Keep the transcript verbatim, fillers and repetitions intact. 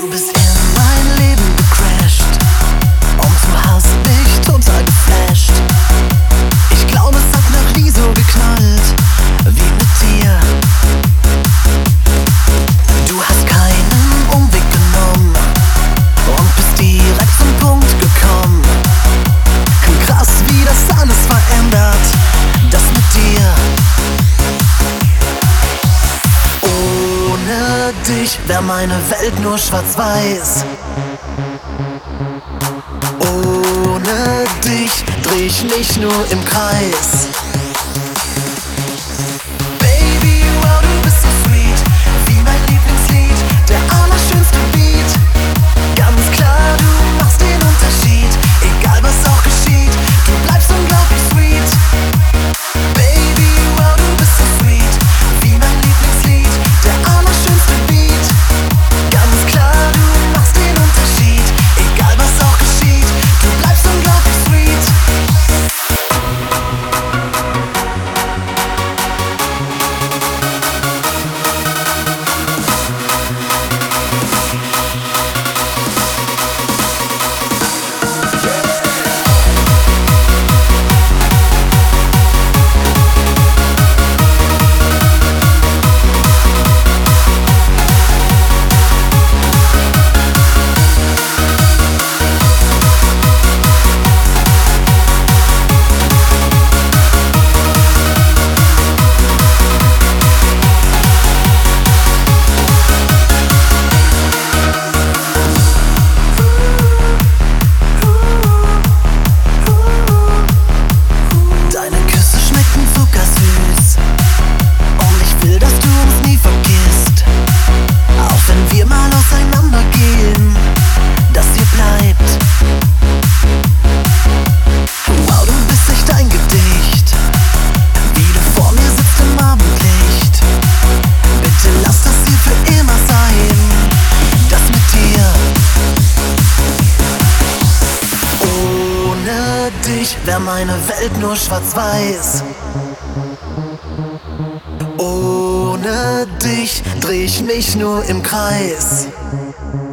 Du bist in mein Leben gecrashed und du hast mich total geflasht. Ich glaube, es hat noch nie so geknallt wie mit dir. Du hast keinen Umweg genommen und bist direkt zum Punkt gekommen. Krass, wie das alles verändert, das mit dir. Ohne dich wär meine Welt nur schwarz-weiß. Ohne dich dreh ich mich nur im Kreis. Baby, wow, du bist so sweet, wie mein Lieblingslied, der allerschönste Beat. Ganz klar, du machst den Unterschied, egal was auch geschieht, du bleibst unglaublich sweet. Baby, wow, du bist so sweet, wie mein Lieblingslied, der allerschönste Beat. Ganz klar, du machst den Unterschied, egal was auch geschieht, du bleibst unglaublich sweet. Wär meine Welt nur schwarz-weiß. Ohne dich dreh ich mich nur im Kreis.